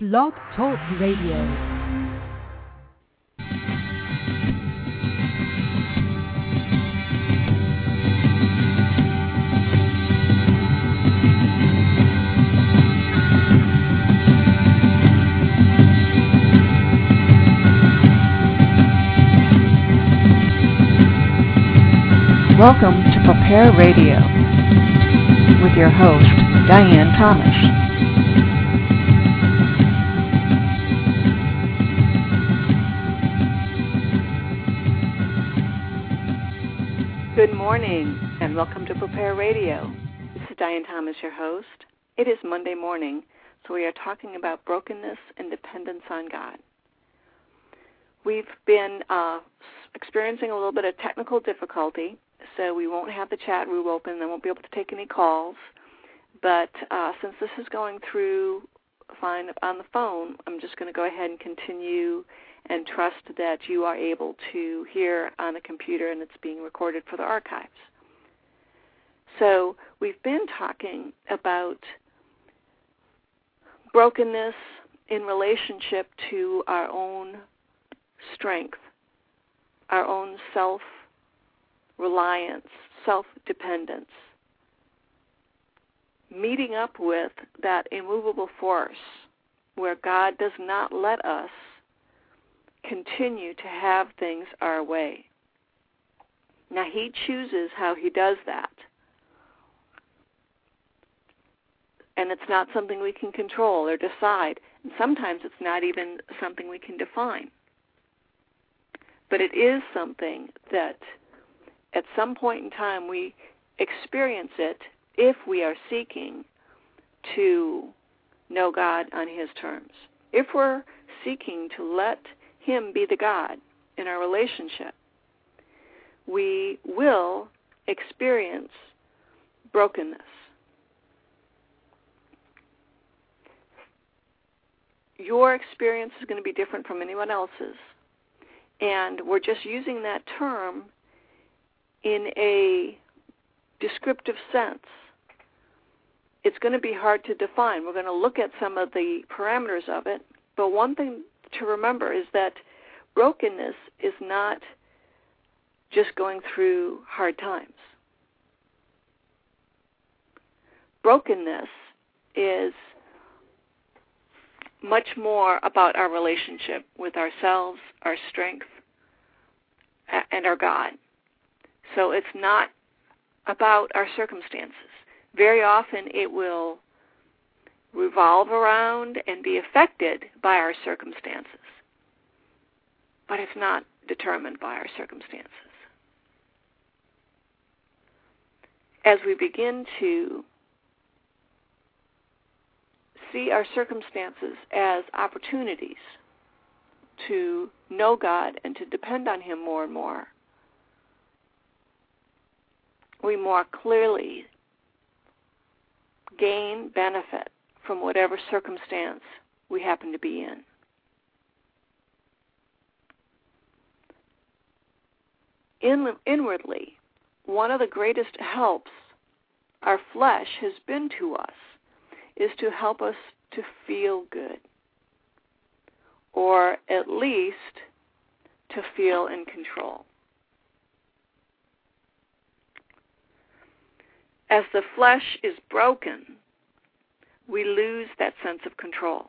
Blog Talk Radio. Welcome to Prepare Radio with your host, Diane Thomas. Good morning and welcome to Prepare Radio. This is Diane Thomas, your host. It is Monday morning, so we are talking about brokenness and dependence on God. We've been experiencing a little bit of technical difficulty, so we won't have the chat room open and won't be able to take any calls. But since this is going through fine on the phone, I'm just going to go ahead and continue and trust that you are able to hear on the computer and it's being recorded for the archives. So we've been talking about brokenness in relationship to our own strength, our own self-reliance, self-dependence, meeting up with that immovable force where God does not let us continue to have things our way. Now, He chooses how He does that. And it's not something we can control or decide. And sometimes it's not even something we can define. But it is something that at some point in time we experience it if we are seeking to know God on His terms. If we're seeking to let Him be the God in our relationship, we will experience brokenness. Your experience is going to be different from anyone else's, and we're just using that term in a descriptive sense. It's going to be hard to define. We're going to look at some of the parameters of it, but one thing to remember is that brokenness is not just going through hard times. Brokenness is much more about our relationship with ourselves, our strength, and our God. So it's not about our circumstances. Very often it will revolve around and be affected by our circumstances, but it's not determined by our circumstances. As we begin to see our circumstances as opportunities to know God and to depend on Him more and more, we more clearly gain benefit from whatever circumstance we happen to be in. Inwardly, one of the greatest helps our flesh has been to us is to help us to feel good, or at least to feel in control. As the flesh is broken, we lose that sense of control.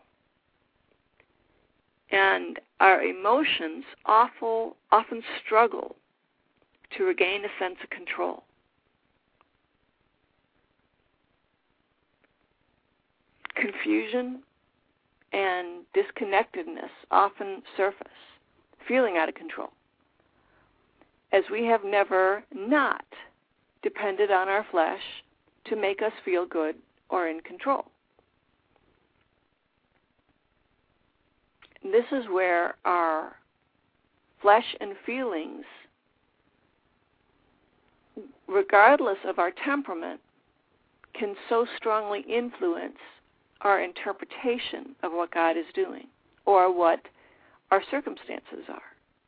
And our emotions often struggle to regain a sense of control. Confusion and disconnectedness often surface, feeling out of control, as we have never not depended on our flesh to make us feel good or in control. This is where our flesh and feelings, regardless of our temperament, can so strongly influence our interpretation of what God is doing or what our circumstances are.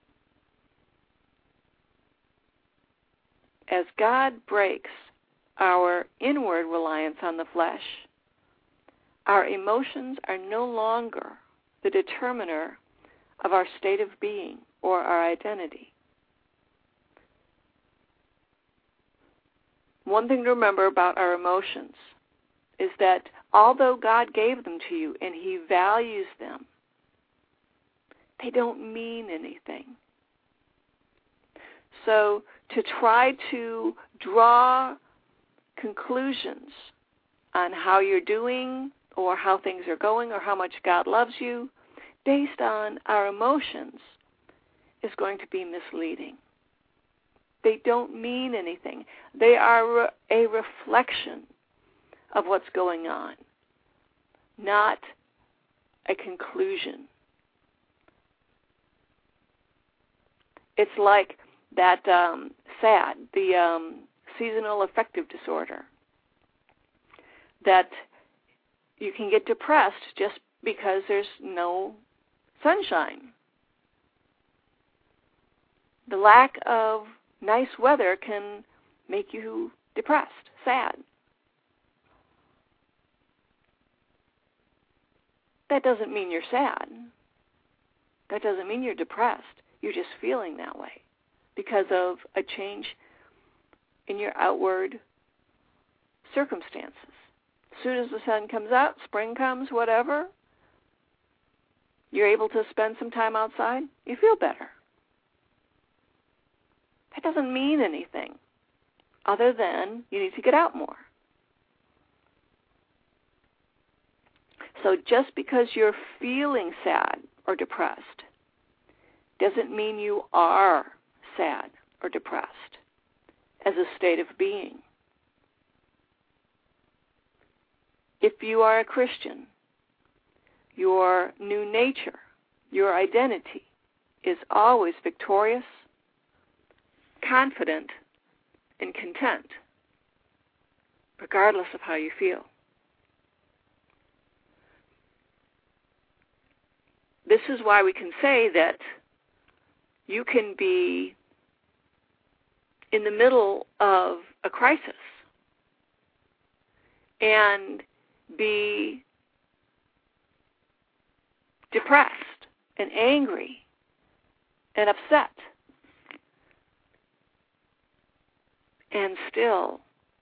As God breaks our inward reliance on the flesh, our emotions are no longer the determiner of our state of being or our identity. One thing to remember about our emotions is that although God gave them to you and He values them, they don't mean anything. So to try to draw conclusions on how you're doing or how things are going or how much God loves you based on our emotions is going to be misleading. They don't mean anything. They are a reflection of what's going on, not a conclusion. It's like that SAD, the seasonal affective disorder, that you can get depressed just because there's no sunshine. The lack of nice weather can make you depressed, sad. That doesn't mean you're sad. That doesn't mean you're depressed. You're just feeling that way because of a change in your outward circumstances. As soon as the sun comes out, spring comes, whatever, you're able to spend some time outside, you feel better. That doesn't mean anything other than you need to get out more. So just because you're feeling sad or depressed doesn't mean you are sad or depressed as a state of being. If you are a Christian, your new nature, your identity is always victorious, confident, and content, regardless of how you feel. This is why we can say that you can be in the middle of a crisis and be depressed and angry and upset and still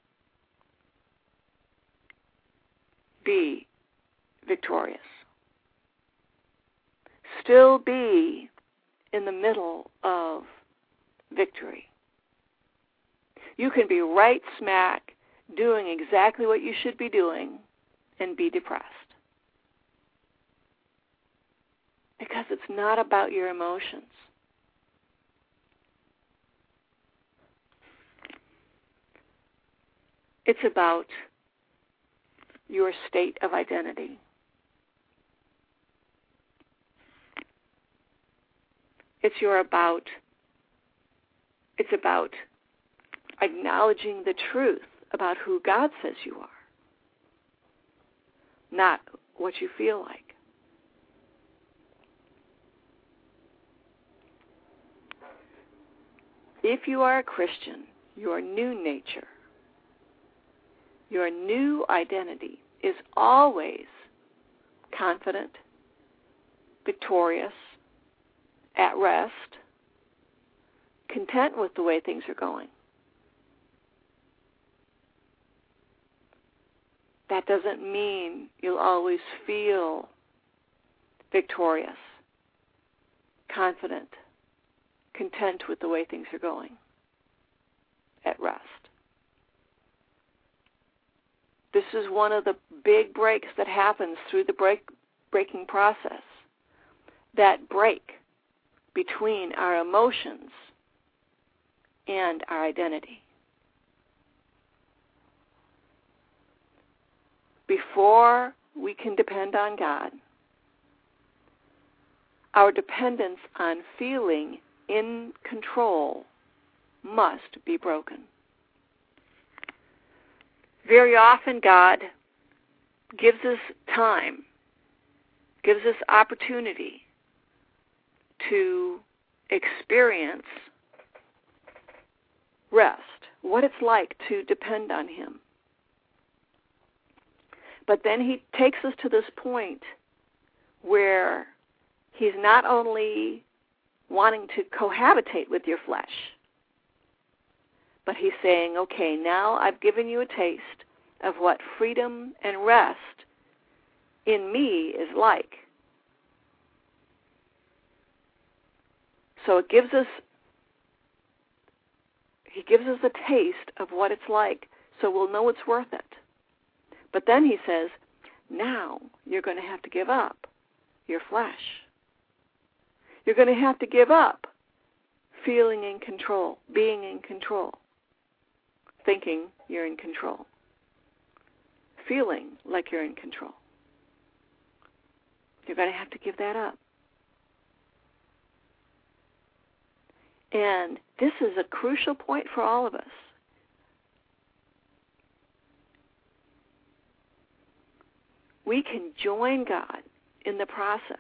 be victorious. Still be in the middle of victory. You can be right smack doing exactly what you should be doing and be depressed. Because it's not about your emotions. It's about your state of identity. It's about acknowledging the truth about who God says you are, not what you feel like. If you are a Christian, your new nature, your new identity is always confident, victorious, at rest, content with the way things are going. That doesn't mean you'll always feel victorious, confident, content with the way things are going, at rest. This is one of the big breaks that happens through the breaking process. That break between our emotions and our identity. Before we can depend on God, our dependence on feeling in control must be broken. Very often God gives us time, gives us opportunity to experience rest, what it's like to depend on Him. But then he takes us to this point where he's not only wanting to cohabitate with your flesh, but he's saying, okay, now I've given you a taste of what freedom and rest in me is like. So he gives us a taste of what it's like, so we'll know it's worth it. But then he says, now you're going to have to give up your flesh. You're going to have to give up feeling in control, being in control, thinking you're in control, feeling like you're in control. You're going to have to give that up. And this is a crucial point for all of us. We can join God in the process,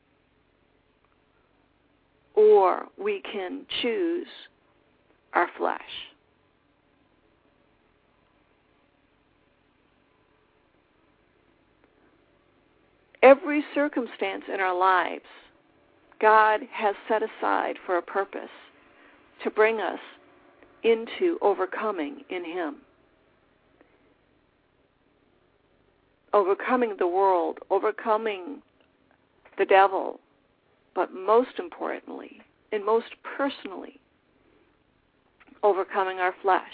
or we can choose our flesh. Every circumstance in our lives, God has set aside for a purpose to bring us into overcoming in Him. Overcoming the world, overcoming the devil, but most importantly, and most personally, overcoming our flesh.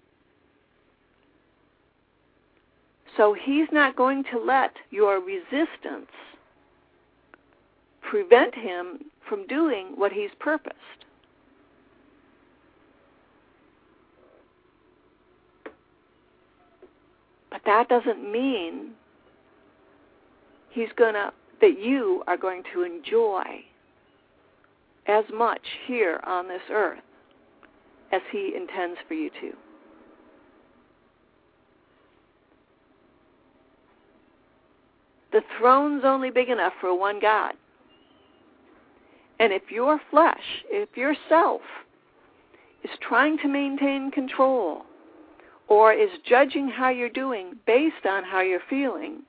So He's not going to let your resistance prevent Him from doing what He's purposed. But that doesn't mean that you are going to enjoy as much here on this earth as He intends for you to. The throne's only big enough for one God. And if your flesh, if yourself is trying to maintain control or is judging how you're doing based on how you're feeling,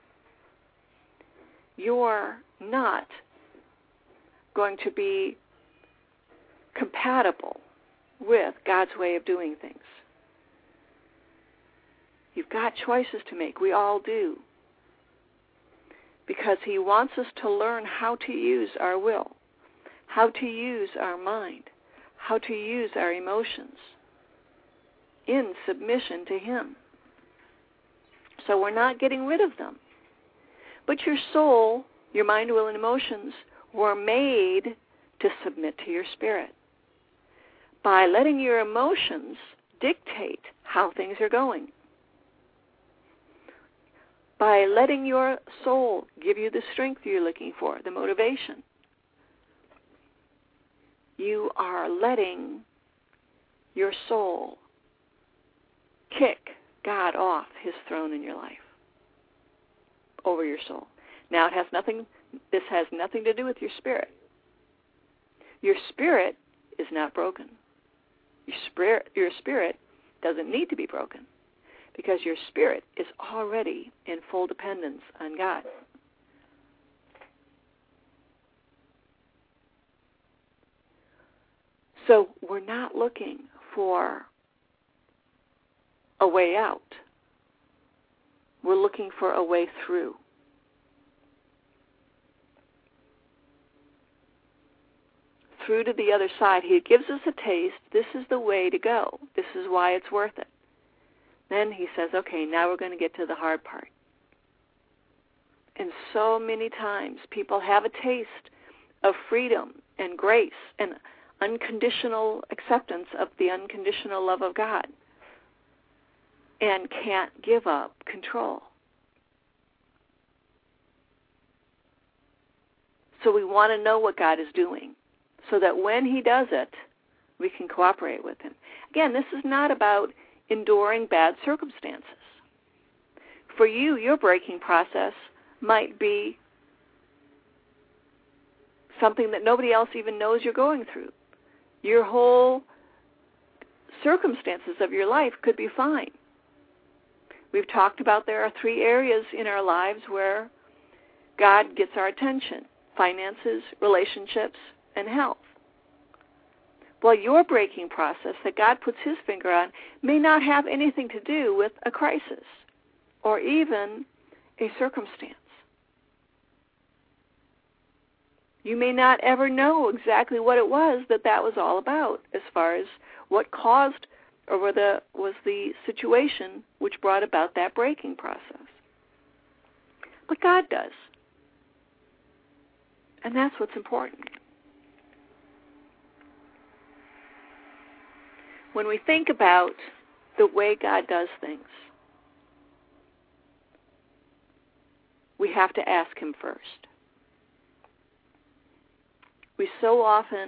you're not going to be compatible with God's way of doing things. You've got choices to make. We all do. Because He wants us to learn how to use our will, how to use our mind, how to use our emotions in submission to Him. So we're not getting rid of them. But your soul, your mind, will, and emotions were made to submit to your spirit by letting your emotions dictate how things are going, by letting your soul give you the strength you're looking for, the motivation. You are letting your soul kick God off His throne in your life, over your soul. Now this has nothing to do with your spirit. Your spirit is not broken. Your spirit doesn't need to be broken, because your spirit is already in full dependence on God. So we're not looking for a way out. We're looking for a way through. Through to the other side. He gives us a taste. This is the way to go. This is why it's worth it. Then He says, okay, now we're going to get to the hard part. And so many times people have a taste of freedom and grace and unconditional acceptance of the unconditional love of God and can't give up control. So we want to know what God is doing so that when He does it, we can cooperate with Him. Again, this is not about enduring bad circumstances. For you, your breaking process might be something that nobody else even knows you're going through. Your whole circumstances of your life could be fine. We've talked about there are 3 areas in our lives where God gets our attention: finances, relationships, and health. Well, your breaking process that God puts His finger on may not have anything to do with a crisis or even a circumstance. You may not ever know exactly what it was that was all about, as far as what caused or was the situation which brought about that breaking process. But God does. And that's what's important. When we think about the way God does things, we have to ask Him first. We so often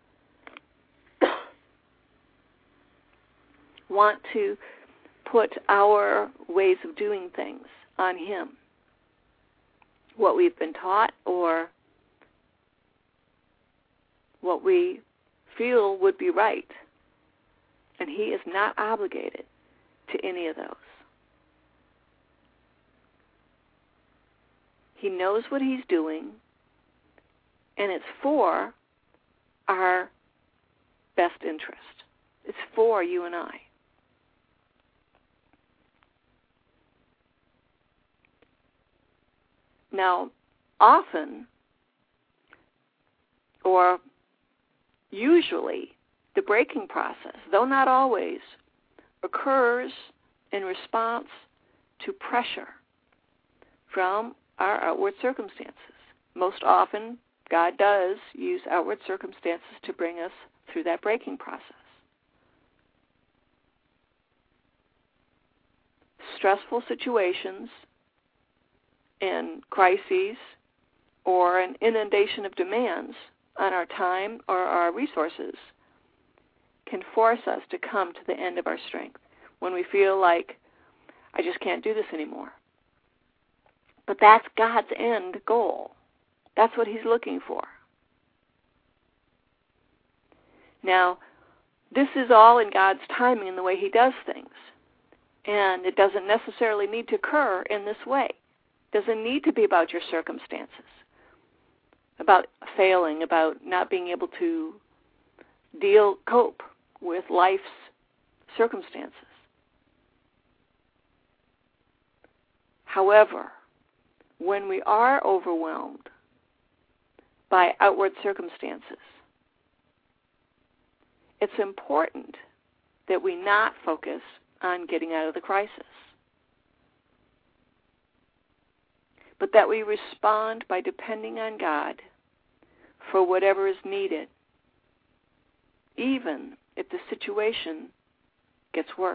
want to put our ways of doing things on Him, what we've been taught or what we feel would be right. And He is not obligated to any of those. He knows what He's doing, and it's for our best interest. It's for you and I. Now, often, or usually, the breaking process, though not always, occurs in response to pressure from our outward circumstances. Most often, God does use outward circumstances to bring us through that breaking process. Stressful situations and crises or an inundation of demands on our time or our resources can force us to come to the end of our strength when we feel like, I just can't do this anymore. But that's God's end goal. That's what He's looking for. Now, this is all in God's timing and the way He does things. And it doesn't necessarily need to occur in this way. It doesn't need to be about your circumstances, about failing, about not being able to cope with life's circumstances. However, when we are overwhelmed by outward circumstances, it's important that we not focus on getting out of the crisis, but that we respond by depending on God for whatever is needed, even if the situation gets worse.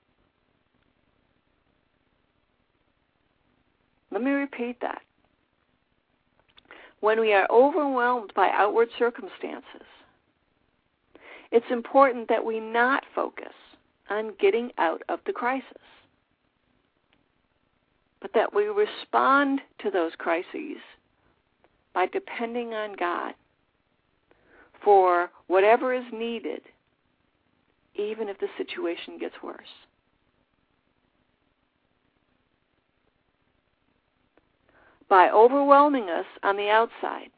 Let me repeat that. When we are overwhelmed by outward circumstances, it's important that we not focus on getting out of the crisis, but that we respond to those crises by depending on God for whatever is needed, even if the situation gets worse. By overwhelming us on the outside,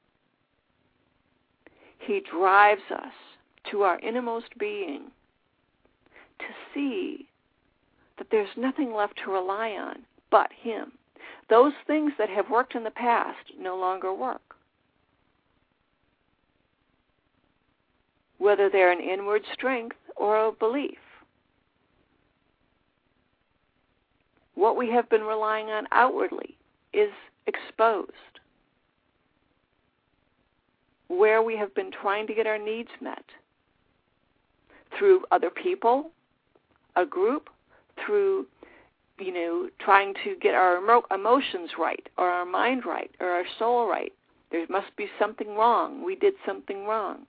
He drives us to our innermost being to see that there's nothing left to rely on but Him. Those things that have worked in the past no longer work. Whether they're an inward strength or a belief. What we have been relying on outwardly is exposed. Where we have been trying to get our needs met through other people, a group, through, trying to get our emotions right, or our mind right, or our soul right. There must be something wrong. We did something wrong.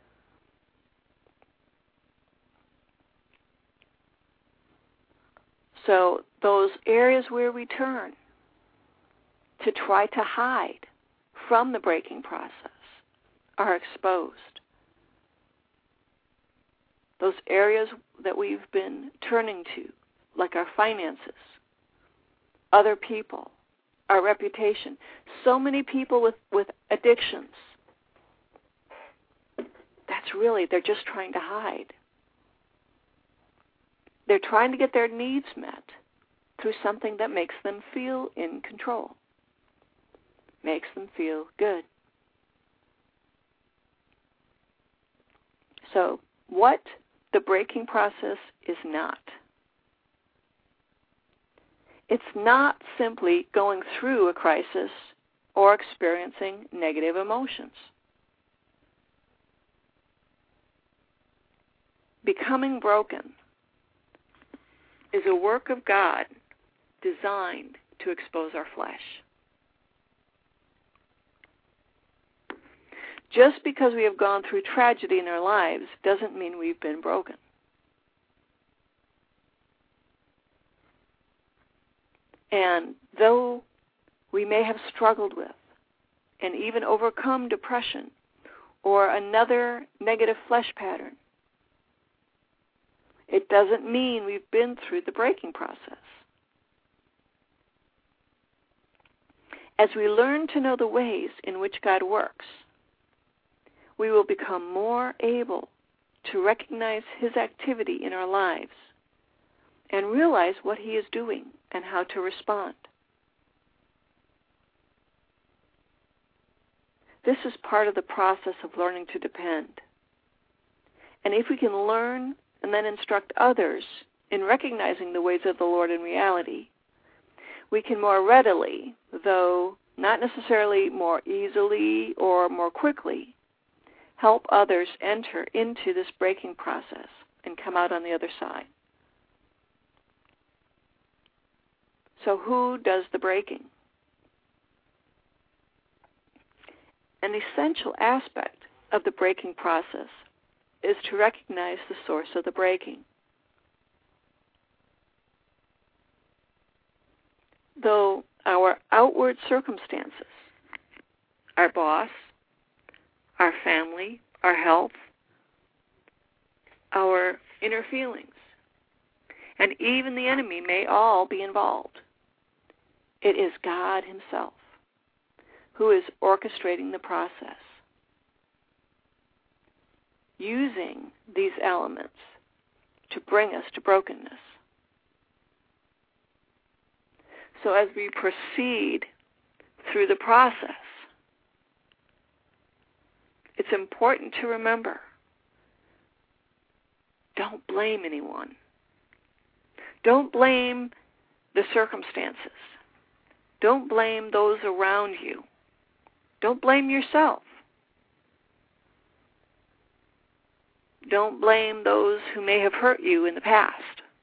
So those areas where we turn to try to hide from the breaking process are exposed. Those areas that we've been turning to, like our finances, other people, our reputation. So many people with addictions, that's really, they're just trying to hide. They're trying to get their needs met through something that makes them feel in control, makes them feel good. So, what the breaking process is not. It's not simply going through a crisis or experiencing negative emotions. Becoming broken is a work of God designed to expose our flesh. Just because we have gone through tragedy in our lives doesn't mean we've been broken. And though we may have struggled with and even overcome depression or another negative flesh pattern, it doesn't mean we've been through the breaking process. As we learn to know the ways in which God works, we will become more able to recognize His activity in our lives and realize what He is doing and how to respond. This is part of the process of learning to depend. And if we can learn and then instruct others in recognizing the ways of the Lord in reality, we can more readily, though not necessarily more easily or more quickly, help others enter into this breaking process and come out on the other side. So who does the breaking? An essential aspect of the breaking process is to recognize the source of the breaking. Though our outward circumstances, our boss, our family, our health, our inner feelings, and even the enemy may all be involved, it is God Himself who is orchestrating the process, using these elements to bring us to brokenness. So as we proceed through the process, it's important to remember, don't blame anyone. Don't blame the circumstances. Don't blame those around you. Don't blame yourself. Don't blame those who may have hurt you in the past.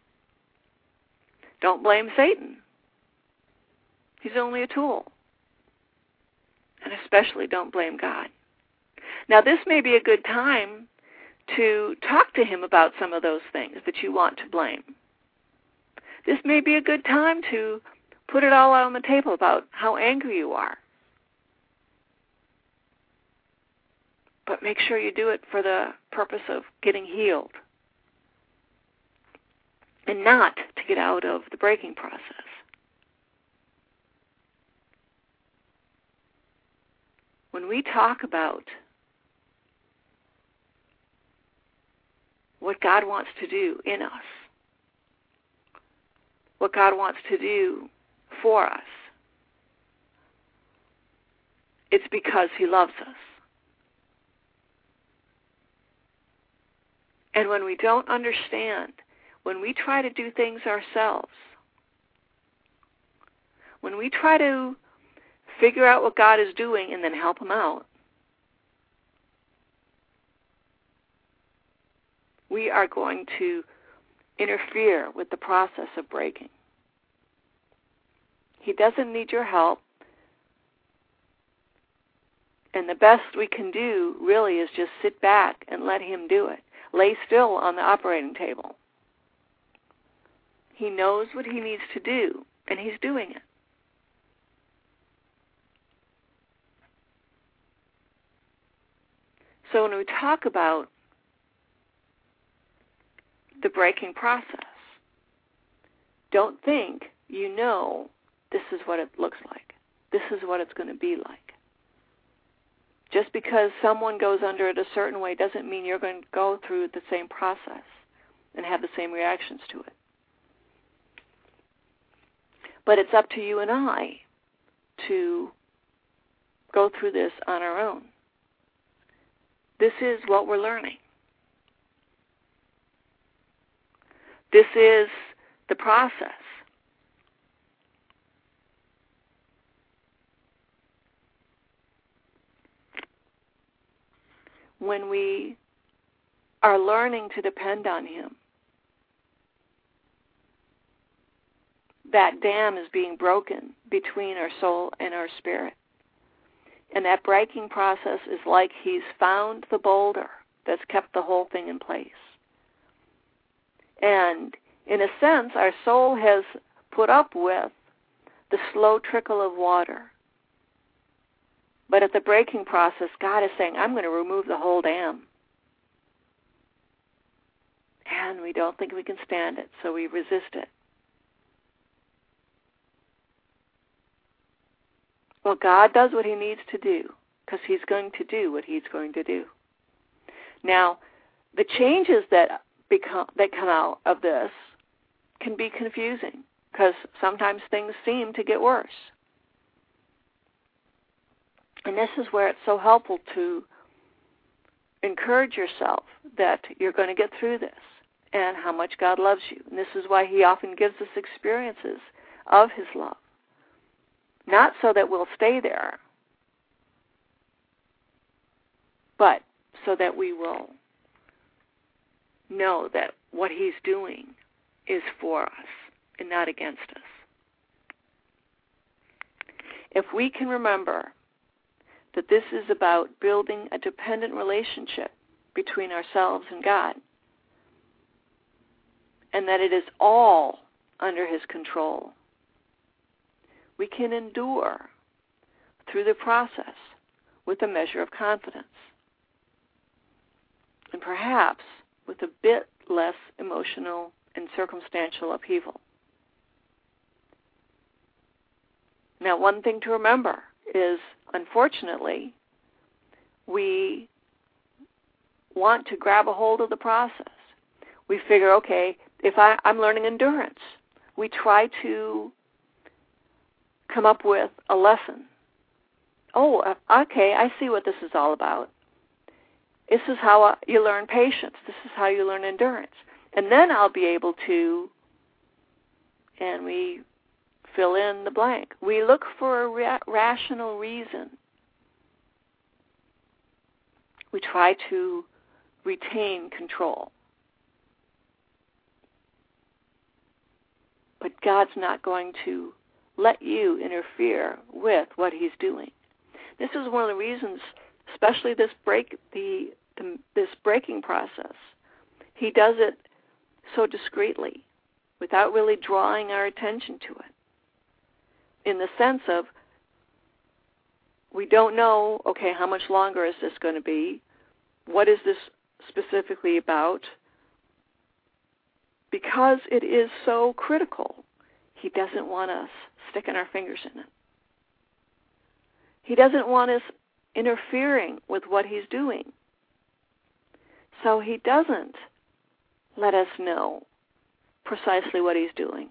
Don't blame Satan. He's only a tool. And especially don't blame God. Now, this may be a good time to talk to Him about some of those things that you want to blame. This may be a good time to put it all out on the table about how angry you are. But make sure you do it for the purpose of getting healed and not to get out of the breaking process. When we talk about what God wants to do in us, what God wants to do for us, it's because He loves us. And when we don't understand, when we try to do things ourselves, when we try to figure out what God is doing and then help Him out, we are going to interfere with the process of breaking. He doesn't need your help. And the best we can do really is just sit back and let Him do it. Lay still on the operating table. He knows what He needs to do, and He's doing it. So when we talk about the breaking process, don't think you know this is what it looks like. This is what it's going to be like. Just because someone goes under it a certain way doesn't mean you're going to go through the same process and have the same reactions to it. But it's up to you and I to go through this on our own. This is what we're learning. This is the process. When we are learning to depend on Him, that dam is being broken between our soul and our spirit. And that breaking process is like He's found the boulder that's kept the whole thing in place. And in a sense, our soul has put up with the slow trickle of water. But at the breaking process, God is saying, I'm going to remove the whole dam. And we don't think we can stand it, so we resist it. Well, God does what He needs to do, because He's going to do what He's going to do. Now, the changes that come out of this can be confusing, because sometimes things seem to get worse. And this is where it's so helpful to encourage yourself that you're going to get through this and how much God loves you. And this is why He often gives us experiences of His love. Not so that we'll stay there, but so that we will know that what He's doing is for us and not against us. If we can remember that this is about building a dependent relationship between ourselves and God, and that it is all under His control, we can endure through the process with a measure of confidence, and perhaps with a bit less emotional and circumstantial upheaval. Now, one thing to remember is, unfortunately, we want to grab a hold of the process. We figure, okay, if I'm learning endurance, we try to come up with a lesson. Oh, okay, I see what this is all about. This is how you learn patience. This is how you learn endurance. And then I'll be able to, and we fill in the blank. We look for a rational reason. We try to retain control. But God's not going to let you interfere with what He's doing. This is one of the reasons, especially this this breaking process. He does it so discreetly, without really drawing our attention to it. In the sense of, we don't know, okay, how much longer is this going to be? What is this specifically about? Because it is so critical, He doesn't want us sticking our fingers in it. He doesn't want us interfering with what He's doing. So He doesn't let us know precisely what He's doing,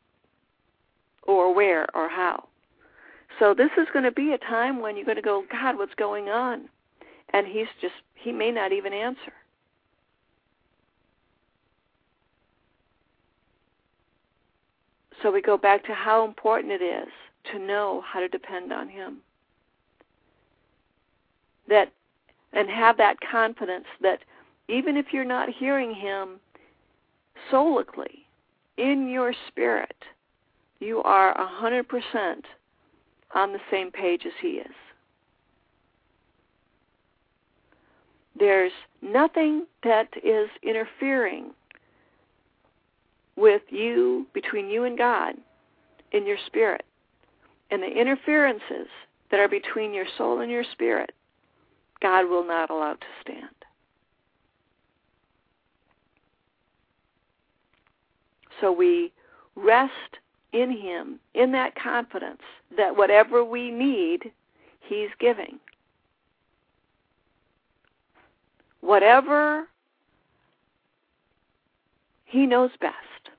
or where, or how. So this is going to be a time when you're going to go, God, what's going on? And He may not even answer. So we go back to how important it is to know how to depend on Him. And have that confidence that even if you're not hearing Him solically, in your spirit, you are 100% on the same page as He is. There's nothing that is interfering with you, between you and God, in your spirit. And the interferences that are between your soul and your spirit, God will not allow to stand. So we rest in Him, in that confidence that whatever we need, He's giving. Whatever, He knows best.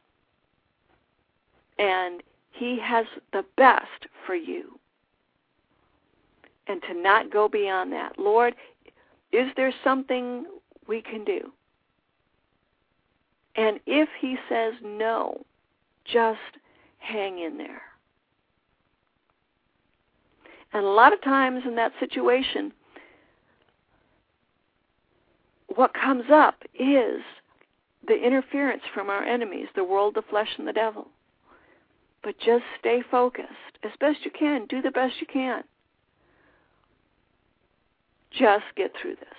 And He has the best for you. And to not go beyond that. Lord, is there something we can do? And if He says no, just hang in there. And a lot of times in that situation, what comes up is the interference from our enemies, the world, the flesh, and the devil. But just stay focused as best you can. Do the best you can. Just get through this.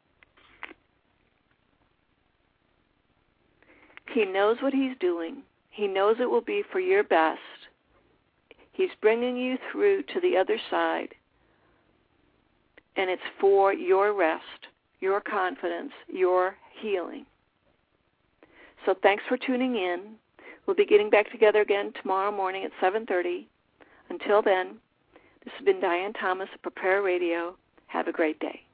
He knows what He's doing. He knows it will be for your best. He's bringing you through to the other side. And it's for your rest, your confidence, your healing. So thanks for tuning in. We'll be getting back together again tomorrow morning at 7:30. Until then, this has been Diane Thomas of Prepare Radio. Have a great day.